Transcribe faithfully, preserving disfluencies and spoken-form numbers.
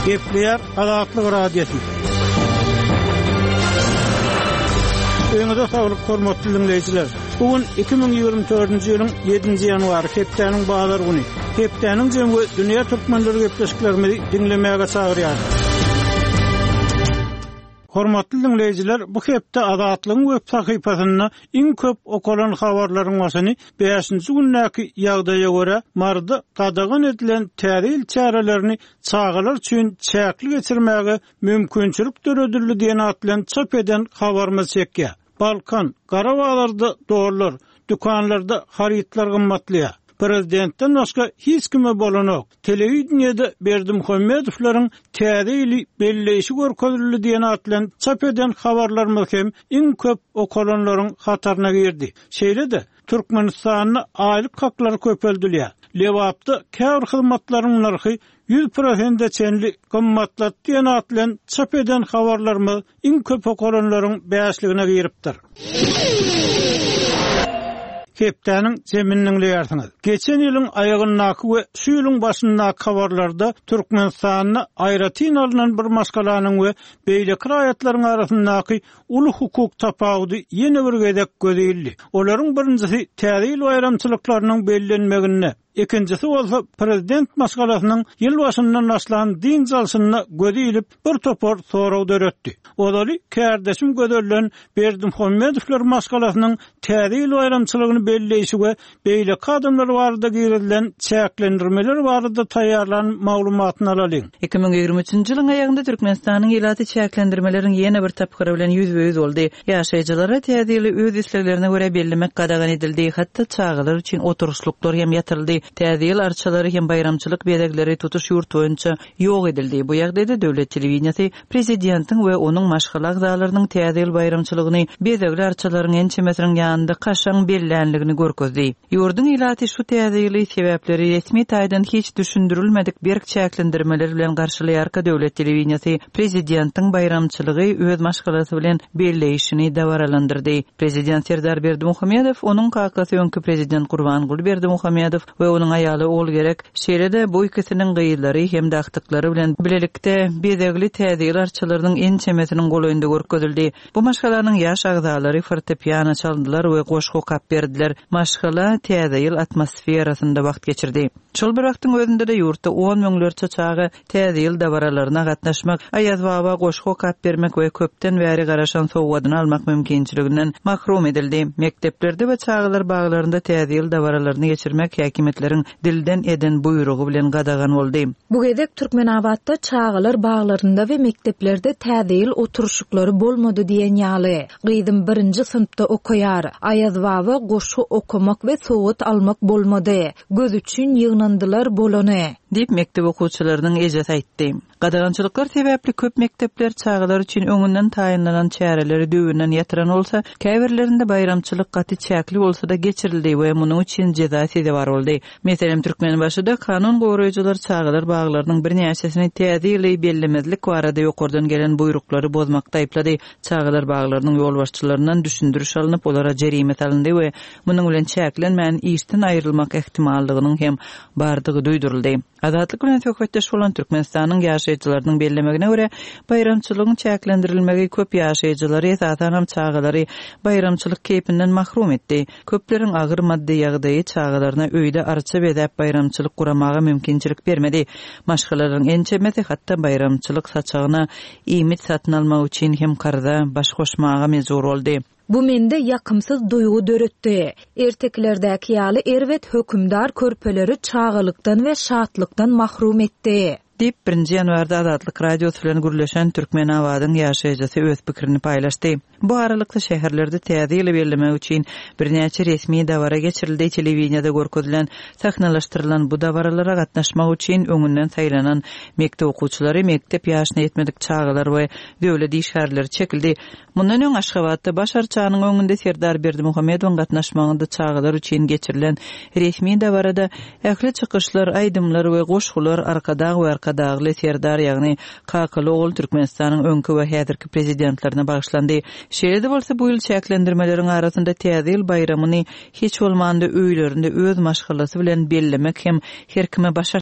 Gepler Azatlyk Radiosu. Öňüňizde saglyk hormatly dinleýijiler. Bugün iki bin ýygrimi dördünji ýylyň ýedinji ýanwary hepdeniň bazar güni. Hepdeniň jemgy dünýä türkmenleri gepleşiklerimizi dinlemäge çagyrýar. Hormatly dinleýijiler, bu hepde Azatlygyň web sahypasyna iň köp okalan habarlaryň başyny beşinji günnäki ýagdaýa görä mardy qadagan edilen täzil çarelerini çağalar üçin çäkli geçirmäge mümkinçilik döredildi diýen atlan çap eden habarymyz çekýär. Balkan, Qarabağlarda dolar, dükanlarda haritlar gymmatlyýar. Prezidentden başga hiç kime bolanok. Televizionyada Berdimuhammedowylaryň täzeli belleşi görkezildi diýen atlan çap eden habarlarymyz hem iň köp okalanlaryň hataryna girdi. Şeýle-de Türkmenistanyň aýlyk haklary köpeldilýär. Lewapda käbir hyzmatlaryň narhy yüz prosent çenli gymmatlat diýen atlan çap eden habarlarymyz iň köp okalanlaryň beşligine giripdir. Hepdeniň zemininiň leýärsiňiz. Geçen ýylyň aýagyndaky we şu ýylyň başyndaky habarlarda Türkmenistanyň aýratyn alynan bir maşgalanyň we beýleki raýatlaryň arasyndaky uly hukuk tapawudy ýene bir gezek gözeldi. Olaryň birincisi täzil bayramçylyklarynyň bellenmegine, ikincisi bolsa prezident maşgalasynyň ýyl başyndan başlan din jalşynyna gözelip bir topar soraw döretdi. Olary kärdeşim gödellen Berdimuhammedowylar maşgalasynyň täzil bayramçylygyny belleýişi we beýleki adamlar barada girilen çäklendirmeler barada taýýarlanan maglumatyny alalyň. iki bin ýygrimi üçinji ýylyň aýagynda Türkmenistanyň ýylaty çäklendirmeleriň ýene bir tapgyry bilen ýüzbe-ýüz boldy. Ýaşaýjylara täzeli öz isleglerine görä bellemek gadagan edildi. Hatda çağalar üçin oturuşluklar hem ýatyryldy. Täzil arçalary hem bayramçylyk bedegleri tutuş ýurt boýunça ýok edildi. Bu ýagdaýda döwlet telewizionyny prezidentiň we onuň maşgala agzalarynyň täzil bayramçylygyny bedegli arçalaryň ençemesiniň ýanynda kaşaň bellenligini görkezdi. Ýurdun ýylaty şu täzili sebäpleri resmi taýdan hiç düşündirilmedik berk çäklendirmeler bilen garşylaýarka döwlet telewizionyny prezidentiň bayramçylygy öz maşgalasy bilen belleýişini dawaralandyrdy. Prezident Serdar Berdimuhammedow, onuň kakasy öňkü prezident Gurbanguly Berdimuhammedow we onuň aýaly ol gerek şeýle-de bu ikisiniň gyýlary hem dagtyklary bilen bilelikde bedegli täzil arçalarynyň ençemesiniň golaýynda görkezildi. Bu maşgalanyň ýaş agzalary fortepiano çaldylar we goşgu kap berdiler. Maşgala täzil atmosferasynda wagt geçirdi. Şol bir wagtyň özünde-de ýurtda on müňlerçe çagy täzil dawaralaryna gatnaşmak, aýaz baba goşgu kap bermek we köpden bäri garaşan sowgadyny almak mümkinçiliginden mahrum edildi. Mekteplerde we çağlar baglarynda täzil dawaralaryny geçirmek häkimetleriň dilden eden buyrugy bilen gadagan boldy. Bu gezek Türkmenabatda çağlar baglarynda we mekteplerde täzil oturuşuklary bolmady diýen ýaly. Gyzym birinji synpda okaýar. Aýaz baba goşgu okumak we sowgat almak bolmady. Göz üçin ýygnandylar bolany diýip mektep okuwçylarynyň ejet aýtdy. Gadagançylyklar sebäpli köp mektepler çağlar üçin öňünden taýynlanan çäreleri döwünden ýatyran bolsa, käbirlerinde bayramçylyk gaty çäkli bolsa da geçirildi we munyň üçin jezasy da bar boldy. Meselem Türkmenbaşyda kanun goraýjylar çağlar baglarynyň bir näçesini täzili bellemezlik barada ýokurdan gelen buyruklary bozmakda aýplady. Çağlar baglarynyň ýol başçylaryndan düşündürüş alınıp olara jerime salyndy we munyň bilen çäklenmän işden aýrylmak ähtimallygynyň hem bardygy duýduruldy. Azatlyk bilen söhbetdeş bolan Türkmenistanyň ýaşaýjylarynyň bellemegine görä bayramçylygyň çäklendirilmegi köp ýaşaýjylary esasen çağlary bayramçylyk keýpinden mahrum etdi. Köpleriň agyr maddi ýagdaýy çağlaryna öýde arça bedäp bayramçylyk guramaga mümkinçilik bermedi. Maşgalalaryň ençemesi hatda bayramçylyk saçagyna iýmit satyn almak üçin hem karda baş goşmaga mezur boldy. Bu mende yakımsız duygu döretdi. Erteklerdäki ýaly erwet hökümdar körpeleri çağılykdan we şatlykdan mahrum etdi. Dip birinji ýanwarda Azatlyk radiosu bilen gürleşen Türkmenabadyň ýaşaýjysy öz pikirini paýlaşdy. Bu aralykda şäherlerde täzili bellemek üçin birnäçe resmi dawara geçirildi. Telewizionyada görkezilen, sahnalaşdyrylan bu dawaralara gatnaşmak üçin öňünden saýlanan mektep okuwçylary, mektep ýaşyna ýetmedik çağlar we döwlet işgärleri çekildi. Mundan öň Aşgabatda başarçanyň öňünde Serdar Berdimuhammedowyň gatnaşmagynda çağlar üçin geçirilen resmi dawarada ähli çykyşlar, aýdymlar we goşgular arkada we arkadagly Serdar ýagny Kakaly oğul Türkmenistanyň öňkü we häzirki prezidentlerine bagşlandy. Şeýle-de bolsa bu ýyl çäklendirmeleriň arasynda täzil bayramyny hiç bolmanda öýlerinde öz maşgalasy bilen bellemek hem her kime başar